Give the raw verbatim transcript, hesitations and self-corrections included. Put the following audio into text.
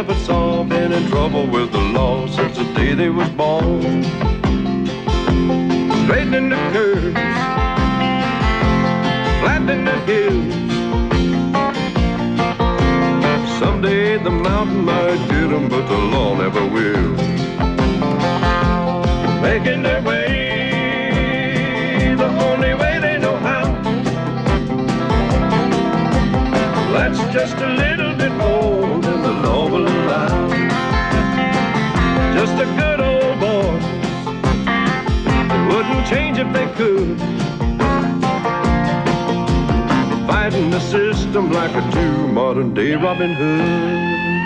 never saw been in trouble with the law since the day they was born. Straightening the curves, flattening the hills. Someday the mountain might get them, but the law never will. Making their way the only way they know how. That's just a little bit more than the law will allow. Just a good old boy that wouldn't change if they could. Fighting the system like a true modern day Robin Hood.